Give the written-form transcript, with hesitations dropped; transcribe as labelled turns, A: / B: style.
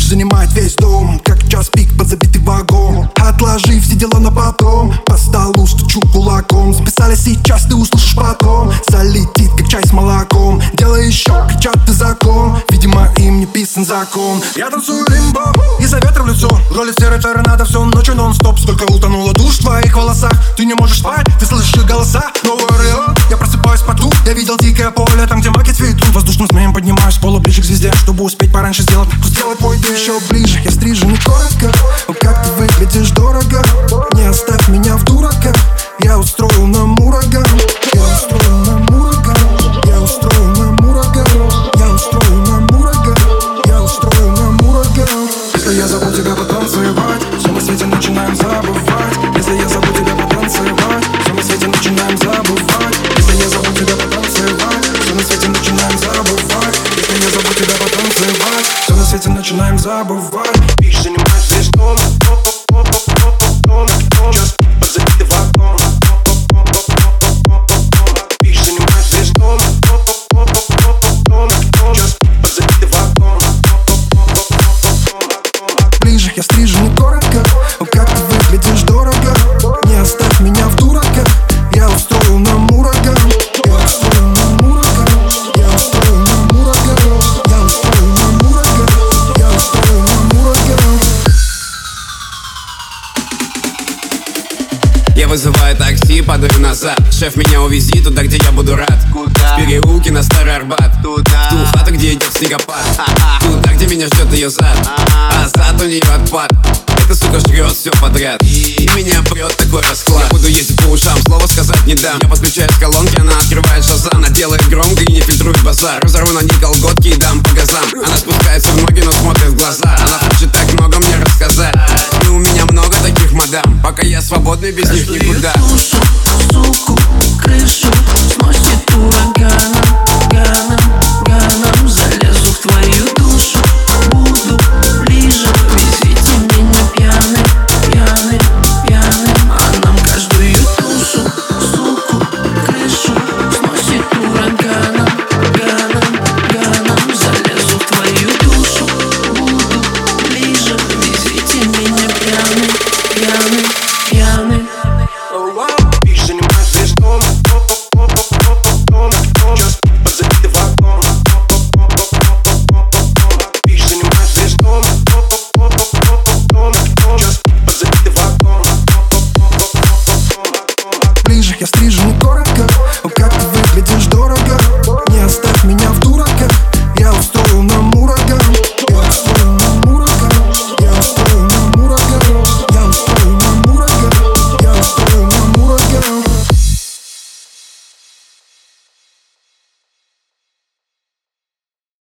A: занимает весь дом, как час пик под забитый вагон. Отложи все дела на потом, по столу стучу кулаком. Записали сейчас, ты услышишь потом. Залетит, как чай с молоком. Делай еще, кричат, ты закон. Видимо, им не писан закон. Я танцую лимбо, из-за ветра в лицо. Роли серой торнадо всю ночь нон-стоп. Сколько утонуло душ в твоих волосах. Ты не можешь спать, ты слышишь голоса. Новый Орион, я просыпаюсь в поту. Я видел дикое поле, там где маки цветут. Воздушным змеем поднимаюсь с пола ближе к звезде, чтобы успеть пораньше сделать. Сделать твой день еще ближе. Я стрижен не коротко, но как ты выглядишь дорого. Не оставь меня в дураках. Я устроил нам ураган. Я устроил нам ураган. Я устроил нам ураган. Я устроил нам ураган. Я устроил нам ураган. Если я зову тебя потанцевать, все на свете начинаем забывать. Если я зову тебя потанцевать, все на свете начинаем забывать. Если я зову тебя потанцевать, все на свете начинаем забывать. Если я зову тебя потанцевать, все на свете начинаем забывать. Бич занимает весь дом. Час подзабитый вагон. Бич занимает весь дом. Час подзабитый вагон. Ближе, я стрижен не коротко. Как ты выглядишь дорого. Не оставь меня в дураках. Я устроил нам ураган. Я устроил нам ураган. Я устроил нам ураган. Я устроил нам ураган. Я устроил нам ураган.
B: Я вызываю такси, падаю назад. Шеф, меня увези туда, где я буду рад.
C: Куда?
B: В переулке на Старый Арбат.
C: Туда.
B: В ту хату, где идет снегопад. Туда, где меня ждет ее зад. А зад у нее отпад. Эта сука жрет все подряд. И меня прет такой расклад. Я буду ездить по ушам, слова сказать не дам. Я подключаюсь к колонке, она открывает шазам. Она делает громко и не фильтрует базар. Разорву на ней колготки и дам по газам. Она спускается в ноги, но смотрит в глаза. Она хочет так много мне рассказать. Но у меня много таких мадам. Пока я свободный, без них никуда.